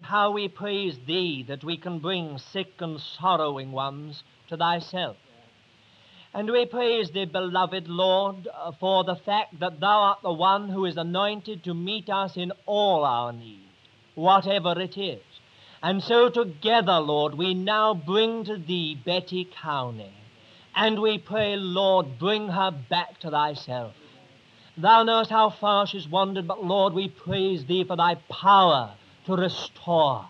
How we praise Thee that we can bring sick and sorrowing ones to Thyself. And we praise Thee, beloved Lord, for the fact that Thou art the one who is anointed to meet us in all our need, whatever it is. And so together, Lord, we now bring to Thee Betty Cowney. And we pray, Lord, bring her back to Thyself. Thou knowest how far she's wandered, but Lord, we praise Thee for Thy power to restore.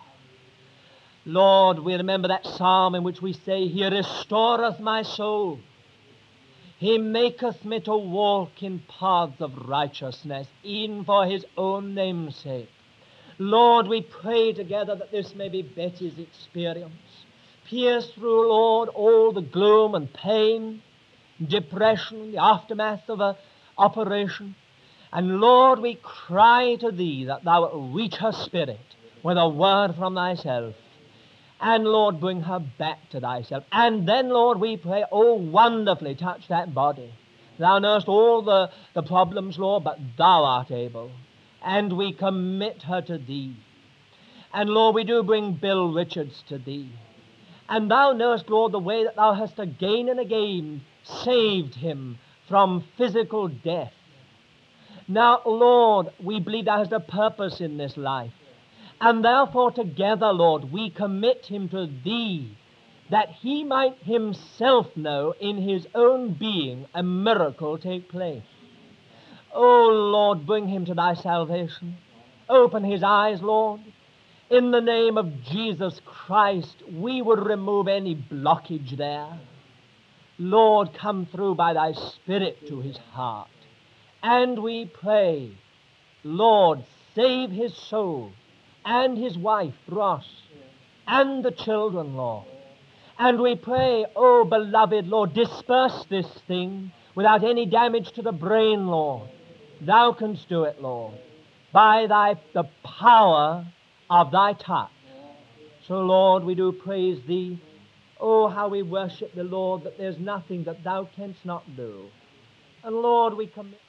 Lord, we remember that psalm in which we say, He restoreth my soul. He maketh me to walk in paths of righteousness, even for His own name's sake. Lord, we pray together that this may be Betty's experience. Pierce through, Lord, all the gloom and pain, depression, the aftermath of an operation. And Lord, we cry to Thee that Thou wilt reach her spirit with a word from Thyself. And Lord, bring her back to Thyself. And then, Lord, we pray, oh, wonderfully touch that body. Thou knowest all the problems, Lord, but Thou art able. And we commit her to Thee. And Lord, we do bring Bill Richards to Thee. And Thou knowest, Lord, the way that Thou hast again and again saved him from physical death. Now, Lord, we believe Thou hast a purpose in this life. And therefore together, Lord, we commit him to Thee, that he might himself know in his own being a miracle take place. Oh, Lord, bring him to Thy salvation. Open his eyes, Lord. In the name of Jesus Christ, we would remove any blockage there. Lord, come through by Thy Spirit to his heart. And we pray, Lord, save his soul and his wife, Ross, and the children, Lord. And we pray, oh, beloved Lord, disperse this thing without any damage to the brain, Lord. Thou canst do it, Lord, by the power of Thy touch. So, Lord, we do praise Thee. Oh, how we worship the Lord, that there's nothing that Thou canst not do. And, Lord, we commit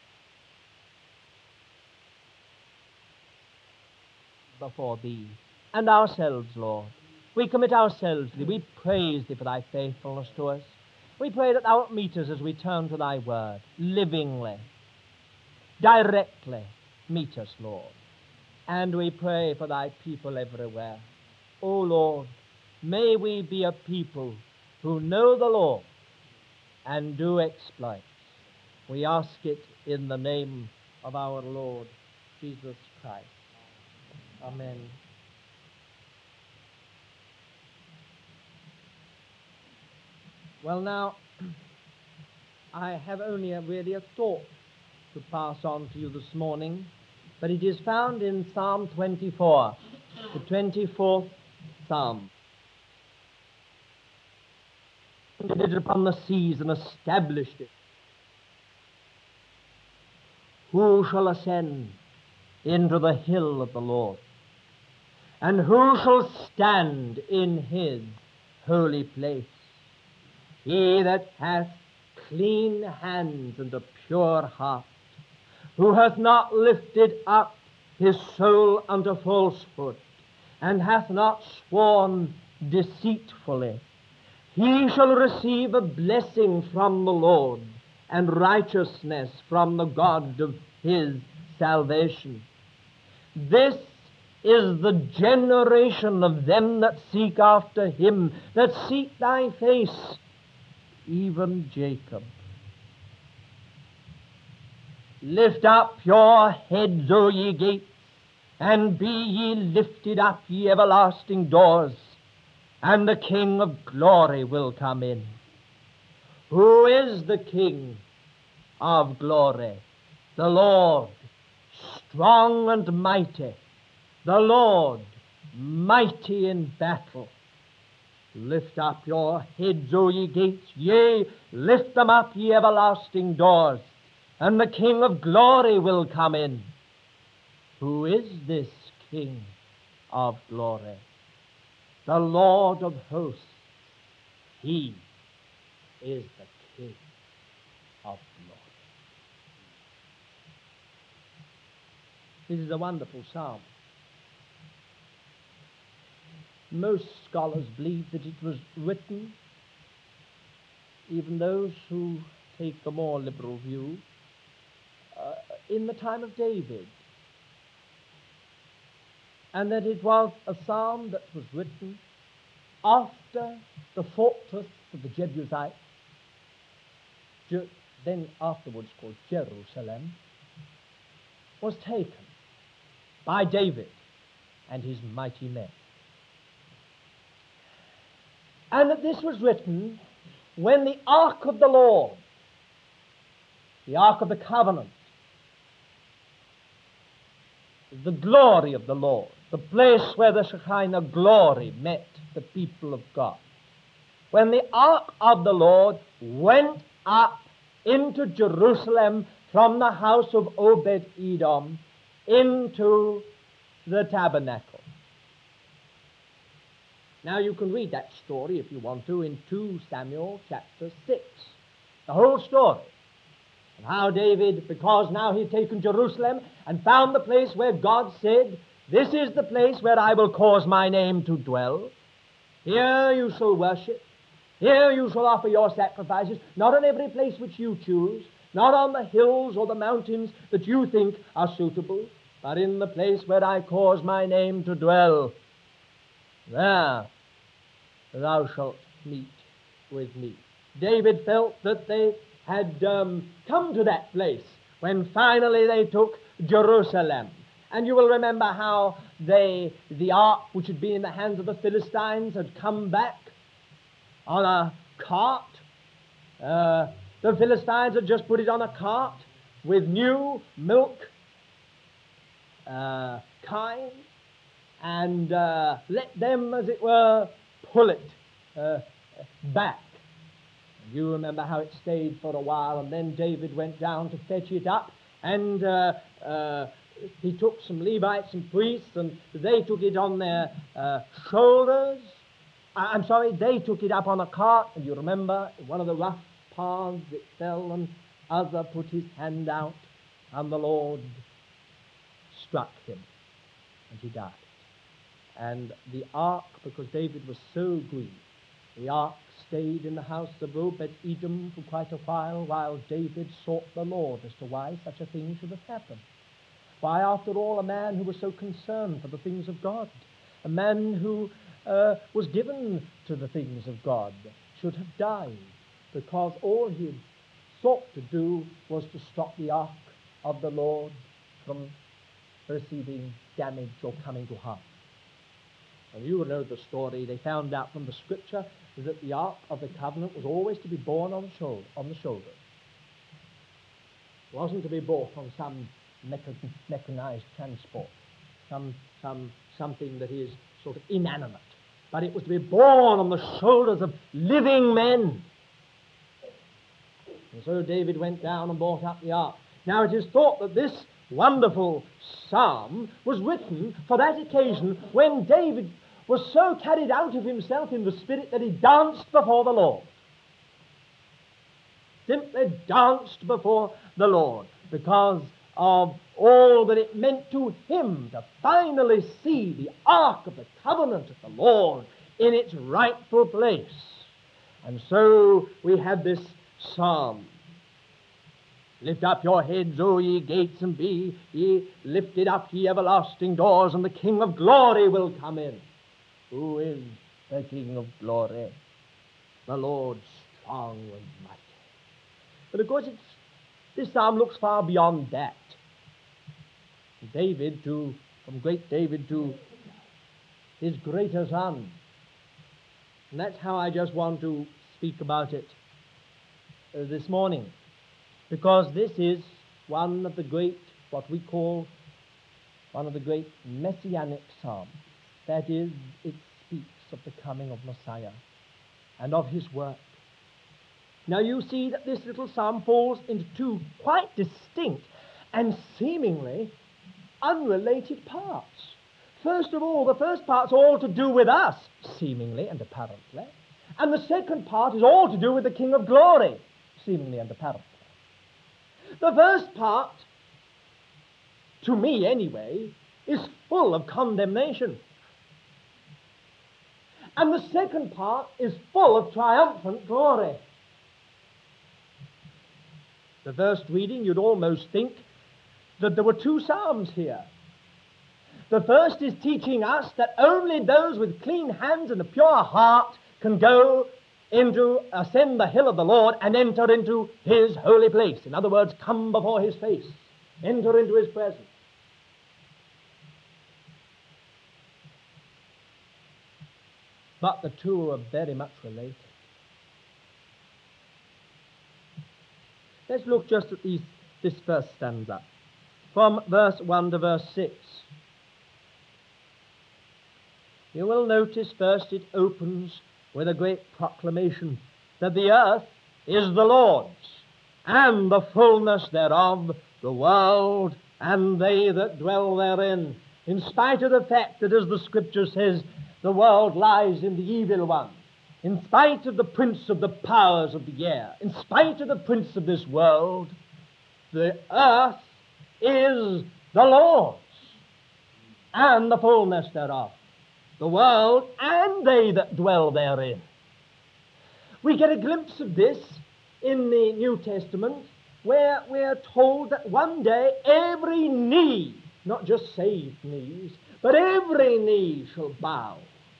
before Thee and ourselves, Lord. We commit ourselves to Thee. We praise Thee for Thy faithfulness to us. We pray that Thou wilt meet us as we turn to Thy word, livingly, directly. Meet us, Lord. And we pray for Thy people everywhere. O Lord, may we be a people who know the Lord and do exploits. We ask it in the name of our Lord Jesus Christ. Amen. Well, now, I have only really a thought to pass on to you this morning, but it is found in Psalm 24, the 24th Psalm. It upon the seas and established it. Who shall ascend into the hill of the Lord? And who shall stand in His holy place? He that hath clean hands and a pure heart, who hath not lifted up his soul unto falsehood, and hath not sworn deceitfully, he shall receive a blessing from the Lord, and righteousness from the God of his salvation. This is the generation of them that seek after Him, that seek Thy face, even Jacob. Lift up your heads, O ye gates, and be ye lifted up, ye everlasting doors, and the King of glory will come in. Who is the King of glory? The Lord, strong and mighty, the Lord, mighty in battle. Lift up your heads, O ye gates, yea, lift them up, ye everlasting doors, and the King of glory will come in. Who is this King of glory? The Lord of hosts. He is the King of glory. This is a wonderful psalm. most scholars believe that it was written, even those who take a more liberal view, in the time of David, and that it was a psalm that was written after the fortress of the Jebusites, then afterwards called Jerusalem, was taken by David and his mighty men. And that this was written when the Ark of the Lord, the Ark of the Covenant, the glory of the Lord, the place where the Shekinah glory met the people of God, when the Ark of the Lord went up into Jerusalem from the house of Obed-Edom into the tabernacle. Now you can read that story, if you want to, in 2 Samuel chapter 6. The whole story of how David, because now he'd taken Jerusalem and found the place where God said, "This is the place where I will cause my name to dwell. Here you shall worship. Here you shall offer your sacrifices, not on every place which you choose, not on the hills or the mountains that you think are suitable, but in the place where I cause my name to dwell. There thou shalt meet with me." David felt that they had come to that place when finally they took Jerusalem. And you will remember how the ark, which had been in the hands of the Philistines, had come back on a cart. The Philistines had just put it on a cart with new milk kine, and let them, as it were, pull it back. You remember how it stayed for a while, and then David went down to fetch it up, and he took some Levites and priests, and they took it on their shoulders. They took it up on a cart, and you remember, in one of the rough paths it fell, and Uzzah put his hand out, and the Lord struck him, and he died. And the ark, because David was so grieved, the ark stayed in the house of Obed-Edom for quite a while David sought the Lord as to why such a thing should have happened. Why, after all, a man who was so concerned for the things of God, a man who was given to the things of God, should have died, because all he had sought to do was to stop the ark of the Lord from receiving damage or coming to harm. And you know the story. They found out from the Scripture that the Ark of the Covenant was always to be borne on the shoulder. It wasn't to be brought on some mechanized transport, something that is sort of inanimate, but it was to be borne on the shoulders of living men. And so David went down and brought up the ark. Now it is thought that this wonderful psalm was written for that occasion when David was so carried out of himself in the Spirit that he danced before the Lord. Simply danced before the Lord because of all that it meant to him to finally see the Ark of the Covenant of the Lord in its rightful place. And so we have this psalm. "Lift up your heads, O ye gates, and be ye lifted up, ye everlasting doors, and the King of glory will come in." Who is the King of glory? The Lord strong and mighty. But of course this psalm looks far beyond that. From great David to his greater son. And that's how I just want to speak about it this morning. Because this is one of the great, what we call one of the great messianic psalms. That is, it speaks of the coming of Messiah and of his work. Now you see that this little psalm falls into two quite distinct and seemingly unrelated parts. First of all, the first part's all to do with us, seemingly and apparently. And the second part is all to do with the King of glory, seemingly and apparently. The first part, to me anyway, is full of condemnation. And the second part is full of triumphant glory. The first reading, you'd almost think that there were two psalms here. The first is teaching us that only those with clean hands and a pure heart can ascend the hill of the Lord and enter into his holy place. In other words, come before his face, enter into his presence. But the two are very much related. Let's look just at this first stanza, from verse 1 to verse 6. You will notice first it opens with a great proclamation that the earth is the Lord's, and the fullness thereof, the world, and they that dwell therein. In spite of the fact that, as the Scripture says, the world lies in the evil one, in spite of the prince of the powers of the air, in spite of the prince of this world, the earth is the Lord's, and the fullness thereof, the world, and they that dwell therein. We get a glimpse of this in the New Testament, where we're told that one day every knee, not just saved knees, but every knee shall bow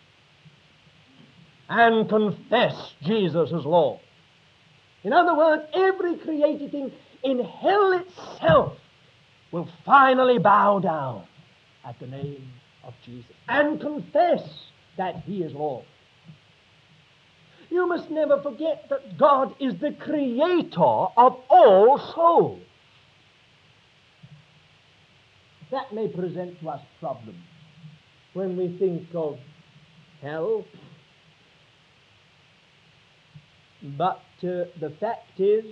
and confess Jesus as Lord. In other words, every created thing in hell itself will finally bow down at the name of Jesus and confess that he is Lord. You must never forget that God is the creator of all souls. That may present to us problems when we think of hell. But the fact is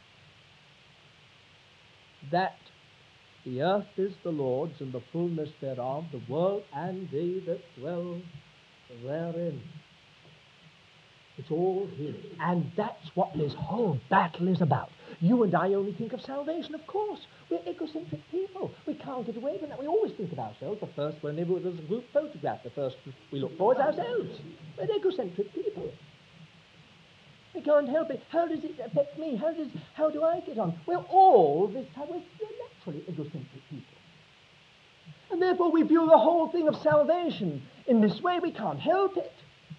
that the earth is the Lord's, and the fullness thereof, the world, and they that dwell therein. It's all his. And that's what this whole battle is about. You and I only think of salvation, of course. We're egocentric people. We can't get away from that. We always think of ourselves. The first, whenever there's a group photograph, the first we look for is ourselves. We're egocentric people. We can't help it. How does it affect me? How do I get on? We're all this time. We're naturally egocentric people. And therefore we view the whole thing of salvation in this way. We can't help it.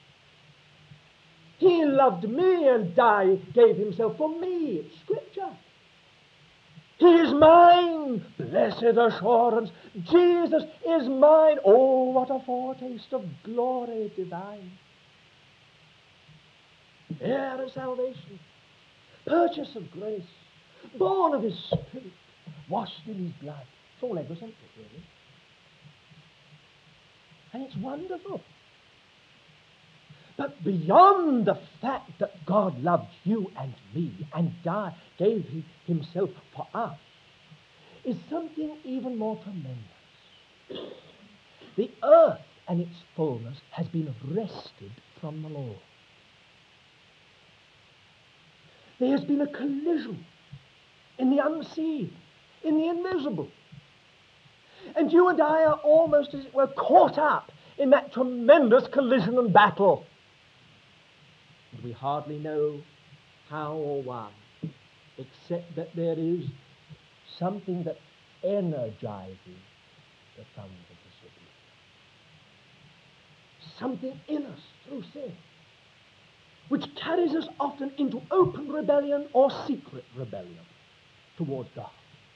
He loved me and gave himself for me. It's Scripture. He is mine. Blessed assurance. Jesus is mine. Oh, what a foretaste of glory divine. Heir of salvation. Purchase of grace. Born of his Spirit. Washed in his blood. It's all egocentric, really. And it's wonderful. But beyond the fact that God loved you and me and gave himself for us, is something even more tremendous. The earth and its fullness has been wrested from the Lord. There has been a collision in the unseen, in the invisible. And you and I are almost, as it were, caught up in that tremendous collision and battle. And we hardly know how or why, except that there is something that energizes the sons of disobedience. Something in us through sin, which carries us often into open rebellion or secret rebellion towards God.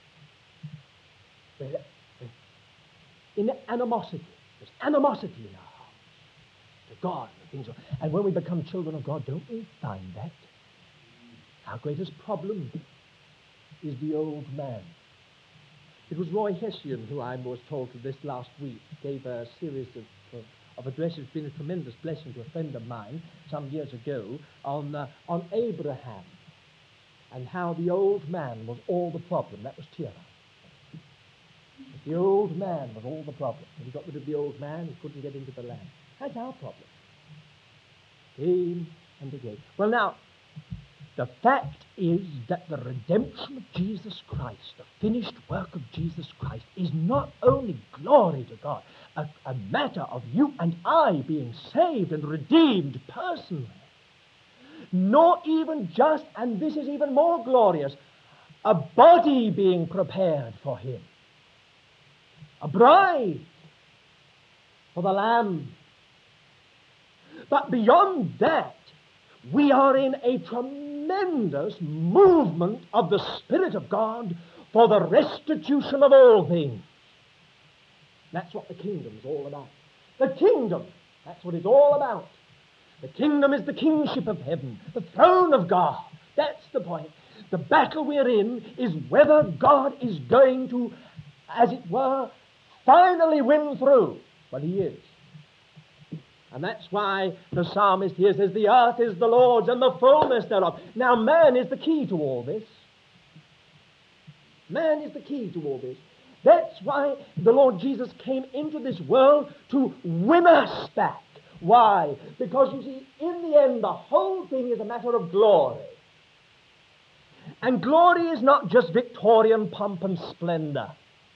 In animosity. There's animosity in our hearts to God and things. And when we become children of God, don't we find that? Our greatest problem is the old man. It was Roy Hession, who I was told to this last week, gave a series of addresses. It's been a tremendous blessing to a friend of mine some years ago on Abraham and how the old man was all the problem. That was Terah. The old man was all the problem. When he got rid of the old man, he couldn't get into the land. That's our problem. Again and again. Well, now, the fact is that the redemption of Jesus Christ, the finished work of Jesus Christ, is not only glory to God, a matter of you and I being saved and redeemed personally, nor even just, and this is even more glorious, a body being prepared for him, a bride for the Lamb. But beyond that, we are in a tremendous movement of the Spirit of God for the restitution of all things. That's what the kingdom's all about. The kingdom, that's what it's all about. The kingdom is the kingship of heaven, the throne of God. That's the point. The battle we're in is whether God is going to, as it were, finally win through. But he is. And that's why the psalmist here says, the earth is the Lord's and the fullness thereof. Now man is the key to all this. Man is the key to all this. That's why the Lord Jesus came into this world to win us back. Why? Because you see, in the end, the whole thing is a matter of glory. And glory is not just Victorian pomp and splendor.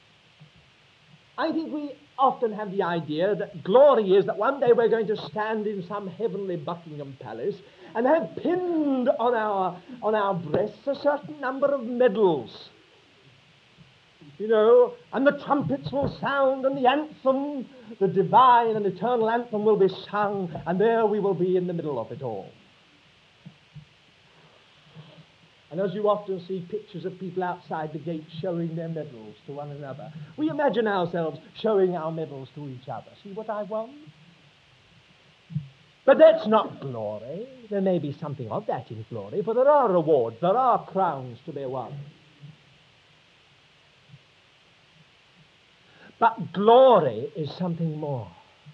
I think we often have the idea that glory is that one day we're going to stand in some heavenly Buckingham Palace and have pinned on our breasts a certain number of medals. You know, and the trumpets will sound and the anthem, the divine and eternal anthem will be sung, and there we will be in the middle of it all. And as you often see pictures of people outside the gate showing their medals to one another, we imagine ourselves showing our medals to each other. See what I won? But that's not glory. There may be something of that in glory, for there are rewards, there are crowns to be won. But glory is something more.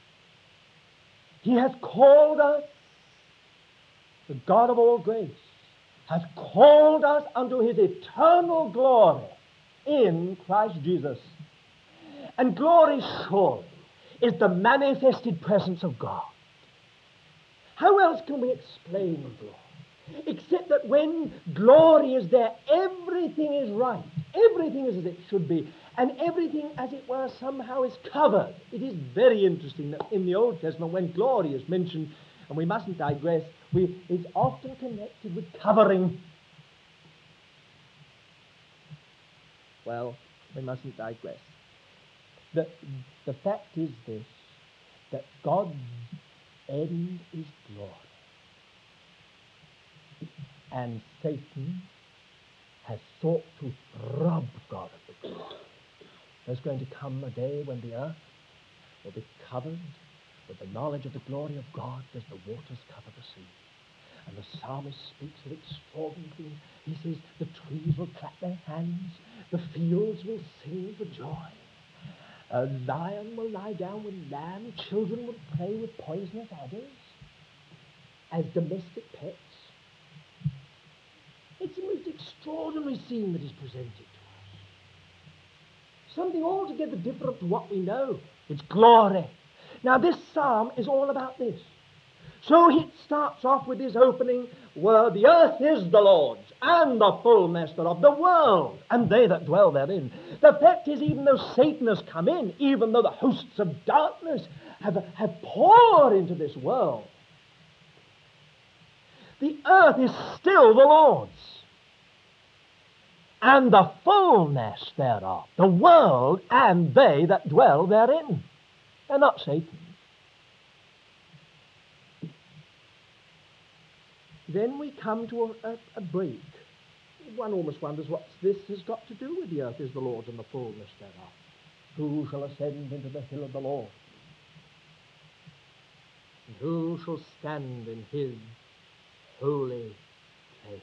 He has called us, the God of all grace, has called us unto his eternal glory in Christ Jesus. And glory, surely, is the manifested presence of God. How else can we explain glory? Except that when glory is there, everything is right. Everything is as it should be. And everything, as it were, somehow is covered. It is very interesting that in the Old Testament, when glory is mentioned, and we mustn't digress, it's often connected with covering. Well, we mustn't digress. The fact is this, that God's end is glory. And Satan has sought to rob God of the glory. There's going to come a day when the earth will be covered with the knowledge of the glory of God as the waters cover the sea. And the psalmist speaks of extraordinary things. He says the trees will clap their hands, the fields will sing for joy. A lion will lie down with lamb, children will play with poisonous adders as domestic pets. It's a most extraordinary scene that is presented to us. Something altogether different to what we know. It's glory. Now this psalm is all about this. So it starts off with his opening word, the earth is the Lord's, and the fullness thereof, the world, and they that dwell therein. The fact is, even though Satan has come in, even though the hosts of darkness have poured into this world, the earth is still the Lord's, and the fullness thereof, the world, and they that dwell therein. They're not Satan. Then we come to a break. One almost wonders what this has got to do with the earth is the Lord's and the fullness thereof. Who shall ascend into the hill of the Lord? And who shall stand in his holy place?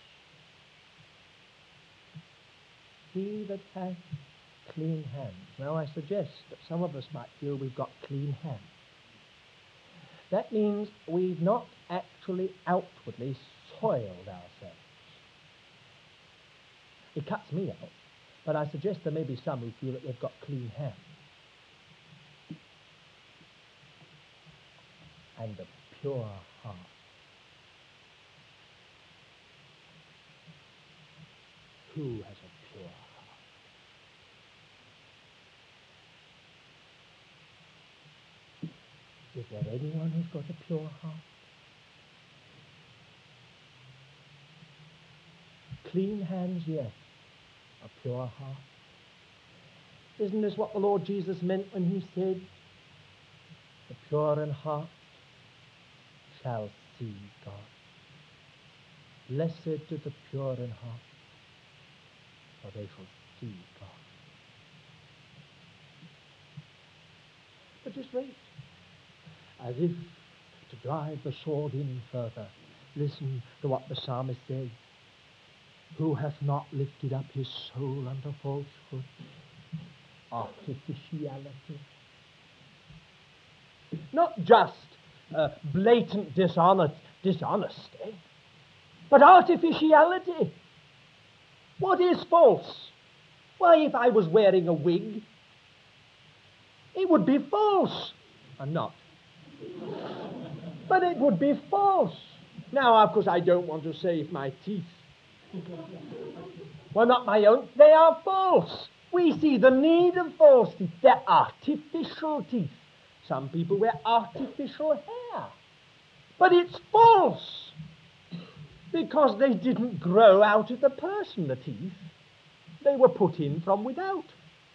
He that hath clean hands. Now I suggest that some of us might feel we've got clean hands. That means we've not actually outwardly soiled ourselves. It cuts me out, but I suggest there may be some who feel that they've got clean hands. And a pure heart. Who has a pure heart? there anyone who's got a pure heart? Clean hands, yes. A pure heart. Isn't this what the Lord Jesus meant when he said, the pure in heart shall see God? Blessed are the pure in heart, for they shall see God. But just wait. As if to drive the sword in further, listen to what the psalmist says. Who hath not lifted up his soul unto falsehood, artificiality? Not just blatant dishonesty, but artificiality. What is false? Why, if I was wearing a wig, it would be false. I'm not. But it would be false. Now, of course, I don't want to save my teeth. Well, not my own. They are false. We see the need of false teeth. They're artificial teeth. Some people wear artificial hair. But it's false. Because they didn't grow out of the person, the teeth. They were put in from without.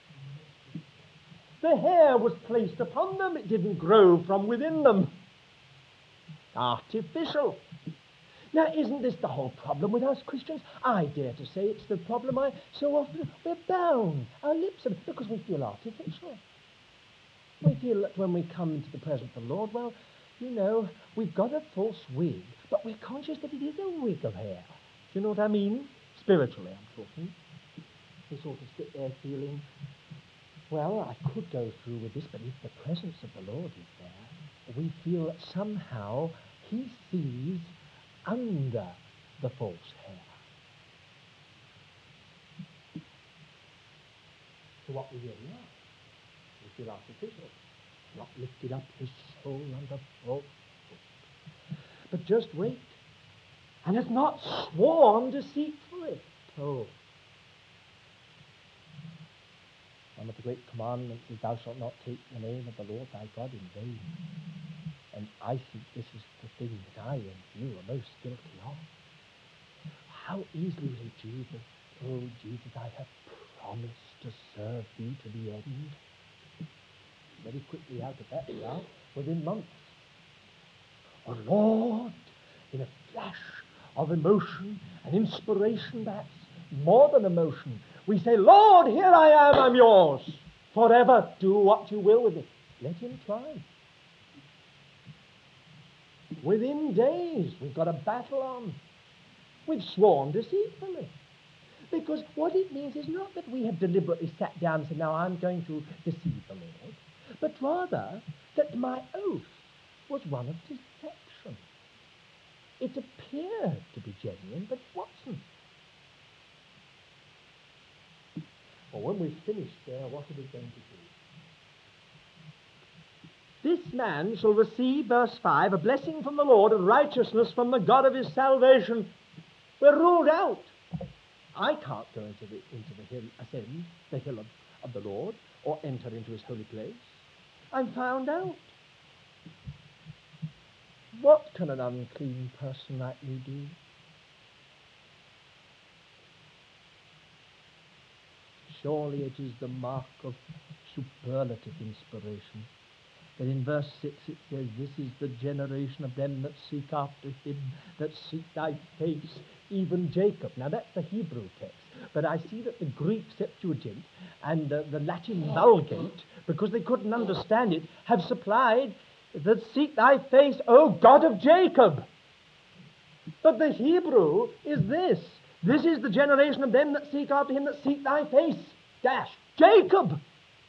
The hair was placed upon them. It didn't grow from within them. Artificial. Now, isn't this the whole problem with us Christians? I dare to say it's the problem. So often we're bound. Our lips are, because we feel artificial. We feel that when we come into the presence of the Lord, well, you know, we've got a false wig, but we're conscious that it is a wig of hair. Do you know what I mean? Spiritually, I'm talking. We sort of sit there feeling, well, I could go through with this, but if the presence of the Lord is there, we feel that somehow he sees under the false hair. So what we really are, we feel artificial, not lifted up his soul under falsehood. But just wait, and has not sworn deceitfully. Oh. One of the great commandments is, thou shalt not take the name of the Lord thy God in vain. And I think this is the thing that I and you are most guilty of. How easily we say, Jesus, oh Jesus, I have promised to serve thee to the end. Very quickly out of that we are, within months. Oh Lord, in a flash of emotion and inspiration, perhaps more than emotion, we say, Lord, here I am, I'm yours. Forever, do what you will with me. Let him try. Within days, we've got a battle on. We've sworn deceitfully. Because what it means is not that we have deliberately sat down and said, now I'm going to deceive the Lord, but rather that my oath was one of deception. It appeared to be genuine, but it wasn't. Well, when we've finished there, what are we going to do? This man shall receive, verse 5, a blessing from the Lord and righteousness from the God of his salvation. We're ruled out. I can't go into the hill, ascend the hill of the Lord, or enter into his holy place. I'm found out. What can an unclean person like me do? Surely it is the mark of superlative inspiration that in verse 6 it says, this is the generation of them that seek after him, that seek thy face, even Jacob. Now that's the Hebrew text, but I see that the Greek Septuagint and the Latin Vulgate, because they couldn't understand it, have supplied that seek thy face, O God of Jacob. But the Hebrew is this. This is the generation of them that seek after him, that seek thy face, dash, Jacob.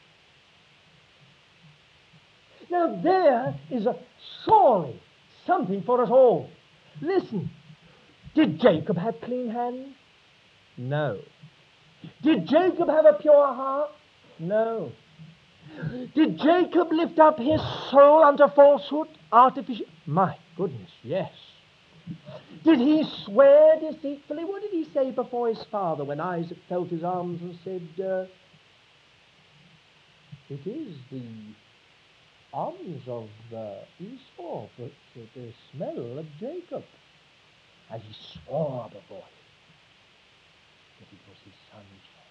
Now there is surely something for us all. Listen, did Jacob have clean hands? No. Did Jacob have a pure heart? No. Did Jacob lift up his soul unto falsehood, artificial? My goodness, yes. Did he swear deceitfully? What did he say before his father when Isaac felt his arms and said, it is the arms of Esau, but the smell of Jacob. And he swore before him that it was his son's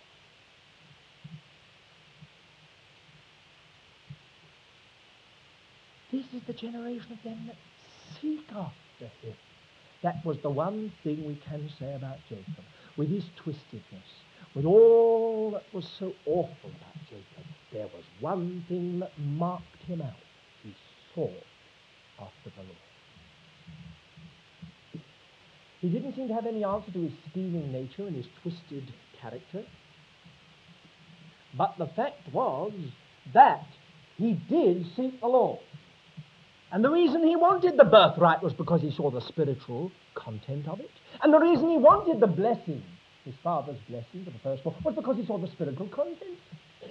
fault. This is the generation of them that seek after him. That was the one thing we can say about Jacob. With his twistedness, with all that was so awful about Jacob, there was one thing that marked him out. He sought after the Lord. He didn't seem to have any answer to his scheming nature and his twisted character. But the fact was that he did seek the Lord. And the reason he wanted the birthright was because he saw the spiritual content of it. And the reason he wanted the blessing, his father's blessing for the firstborn, was because he saw the spiritual content.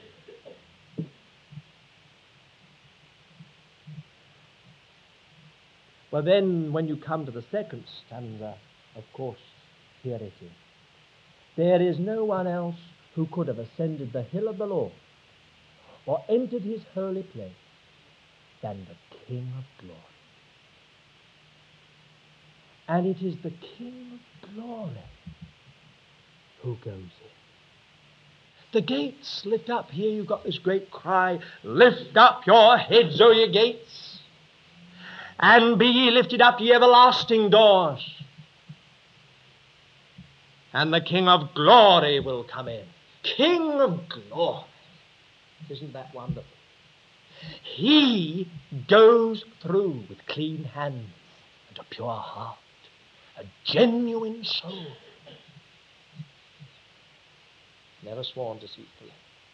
Well, then, when you come to the second stanza, of course, here it is. There is no one else who could have ascended the hill of the Lord or entered his holy place than the King of glory. And it is the King of glory who goes in. The gates lift up. Here you've got this great cry, lift up your heads, O ye gates, and be ye lifted up, ye everlasting doors, and the King of glory will come in. King of glory. Isn't that wonderful? He goes through with clean hands and a pure heart, a genuine soul, never sworn deceitfully.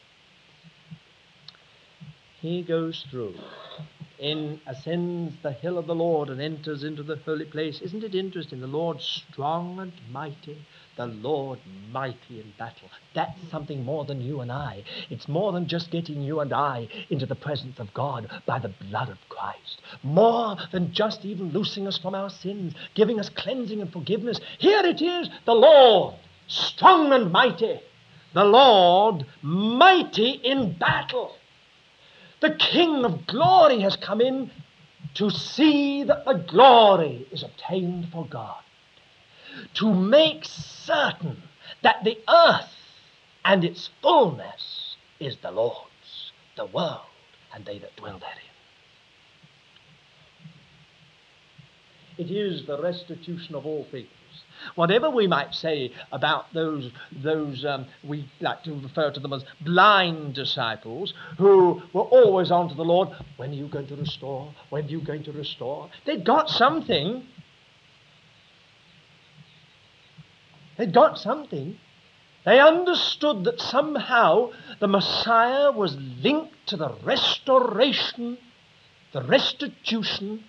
He goes through, ascends the hill of the Lord and enters into the holy place. Isn't it interesting? The Lord strong and mighty, the Lord mighty in battle. That's something more than you and I. It's more than just getting you and I into the presence of God by the blood of Christ. More than just even loosing us from our sins, giving us cleansing and forgiveness. Here it is, the Lord strong and mighty, the Lord mighty in battle. The King of glory has come in to see that the glory is obtained for God, to make certain that the earth and its fullness is the Lord's, the world and they that dwell therein. It is the restitution of all things. Whatever we might say about those we like to refer to them as blind disciples who were always on to the Lord, when are you going to restore? When are you going to restore? They'd got something. They'd got something. They understood that somehow the Messiah was linked to the restoration, the restitution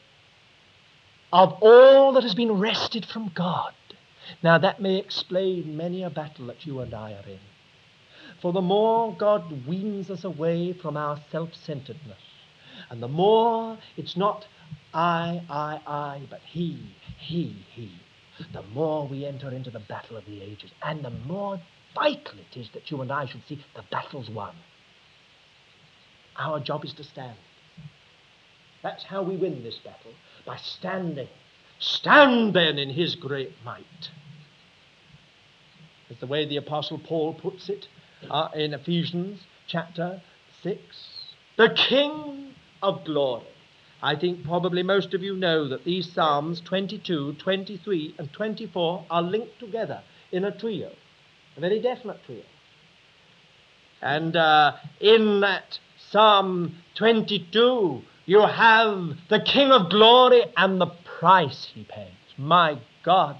of all that has been wrested from God. Now that may explain many a battle that you and I are in. For the more God weans us away from our self-centeredness, and the more it's not I, but he, the more we enter into the battle of the ages, and the more vital it is that you and I should see the battle's won. Our job is to stand. That's how we win this battle, by standing. Stand then in his great might. That's the way the Apostle Paul puts it in Ephesians chapter 6. The King of glory. I think probably most of you know that these Psalms 22, 23 and 24 are linked together in a trio, a very definite trio. And in that Psalm 22, you have the King of glory and the price he pays. My God,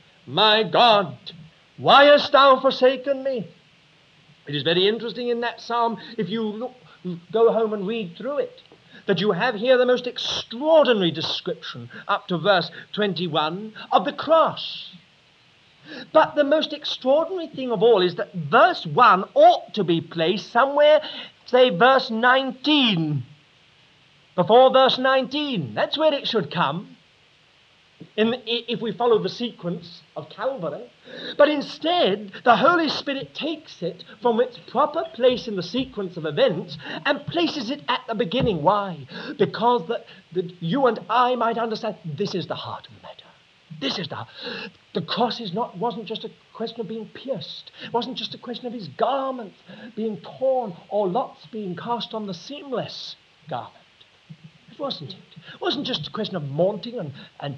why hast thou forsaken me? It is very interesting in that psalm, if you go home and read through it, that you have here the most extraordinary description up to verse 21 of the cross. But the most extraordinary thing of all is that verse 1 ought to be placed somewhere, say verse 19. Before verse 19, that's where it should come. if we follow the sequence of Calvary. But instead, the Holy Spirit takes it from its proper place in the sequence of events and places it at the beginning. Why? Because that you and I might understand this is the heart of the matter. This is the cross wasn't just a question of being pierced. It wasn't just a question of his garments being torn or lots being cast on the seamless garment. It wasn't it. It wasn't just a question of taunting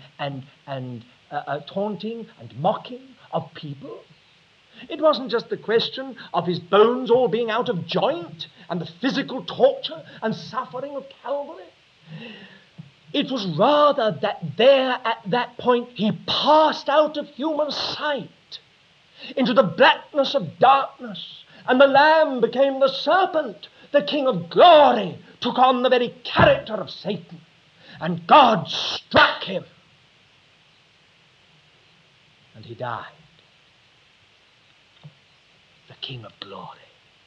and mocking of people. It wasn't just the question of his bones all being out of joint and the physical torture and suffering of Calvary. It was rather that there at that point he passed out of human sight into the blackness of darkness, and the Lamb became the serpent. The King of glory took on the very character of Satan, and God struck him, and he died. The King of glory.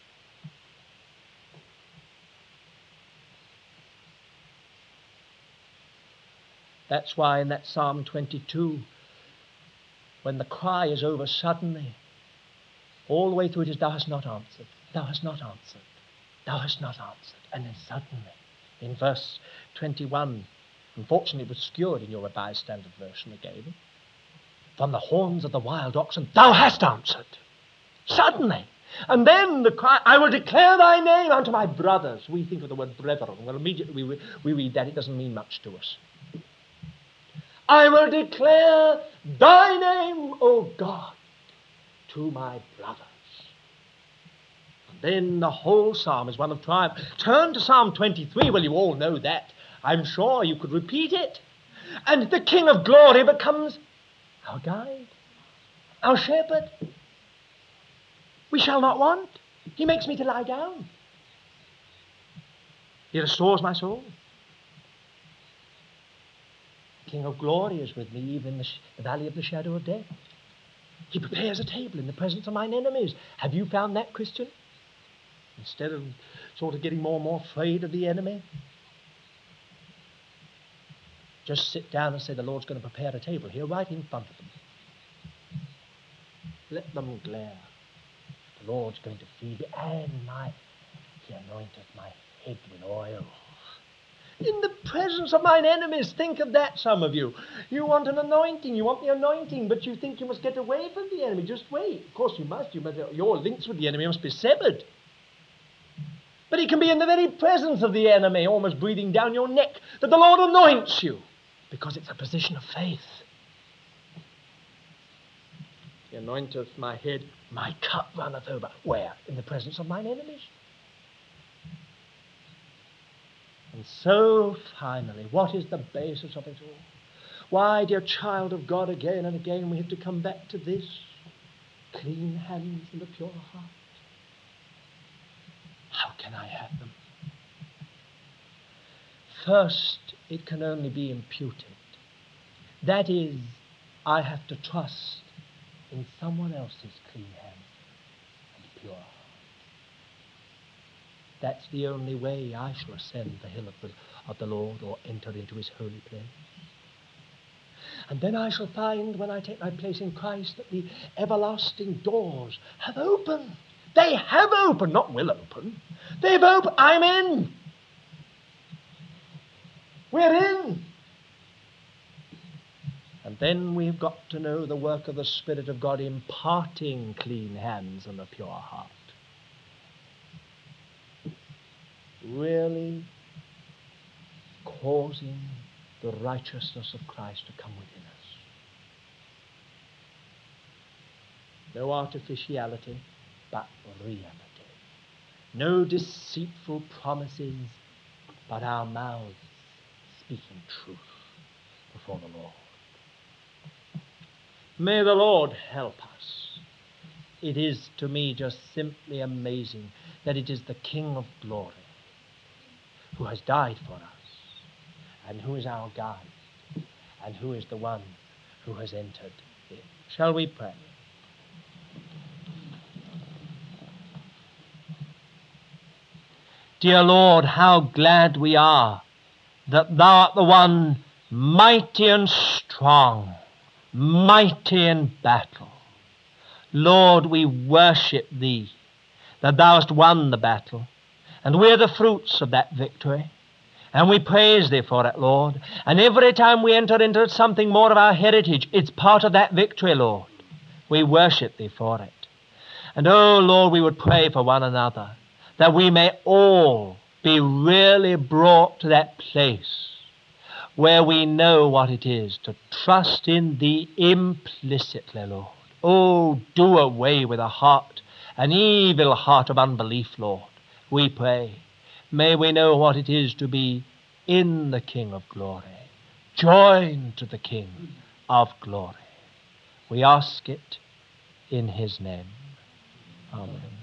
That's why in that Psalm 22, when the cry is over suddenly, all the way through it is, thou hast not answered, thou hast not answered, thou hast not answered. And then suddenly, in verse 21, unfortunately obscured in your Revised Standard Version again, from the horns of the wild oxen, thou hast answered. Suddenly. And then the cry, I will declare thy name unto my brothers. We think of the word brethren. Well, immediately we read that. It doesn't mean much to us. I will declare thy name, O God, to my brothers. And then the whole psalm is one of triumph. Turn to Psalm 23. Well, you all know that. I'm sure you could repeat it. And the King of glory becomes our guide, our shepherd. We shall not want. He makes me to lie down. He restores my soul. The King of glory is with me even in the valley of the shadow of death. He prepares a table in the presence of mine enemies. Have you found that, Christian? Instead of sort of getting more and more afraid of the enemy, just sit down and say, the Lord's going to prepare a table here right in front of them. Let them glare. The Lord's going to feed me, and he anointeth my head with oil. In the presence of mine enemies. Think of that, some of you. You want an anointing, you want the anointing, but you think you must get away from the enemy. Just wait. Of course you must. Your links with the enemy must be severed. But he can be in the very presence of the enemy, almost breathing down your neck, that the Lord anoints you, because it's a position of faith. He anointeth my head, my cup runneth over. Where? In the presence of mine enemies. And so, finally, what is the basis of it all? Why, dear child of God, again and again we have to come back to this. Clean hands and a pure heart. How can I have them? First, it can only be imputed. That is, I have to trust in someone else's clean hands and pure heart. That's the only way I shall ascend the hill of the Lord or enter into his holy place. And then I shall find, when I take my place in Christ, that the everlasting doors have opened. They have opened, not will open. They've opened. I'm in. We're in. And then we've got to know the work of the Spirit of God imparting clean hands and a pure heart. Really causing the righteousness of Christ to come within us. No artificiality, but reality. No deceitful promises, but our mouths speaking truth before the Lord. May the Lord help us. It is to me just simply amazing that it is the King of glory who has died for us, and who is our guide, and who is the one who has entered in. Shall we pray? Dear Lord, how glad we are that thou art the one mighty and strong, mighty in battle. Lord, we worship Thee, that Thou hast won the battle, and we're the fruits of that victory. And we praise Thee for it, Lord. And every time we enter into something more of our heritage, it's part of that victory, Lord. We worship Thee for it. And oh, Lord, we would pray for one another, that we may all be really brought to that place where we know what it is to trust in Thee implicitly, Lord. Oh, do away with an evil heart of unbelief, Lord. We pray. May we know what it is to be in the King of glory, joined to the King of glory. We ask it in His name. Amen.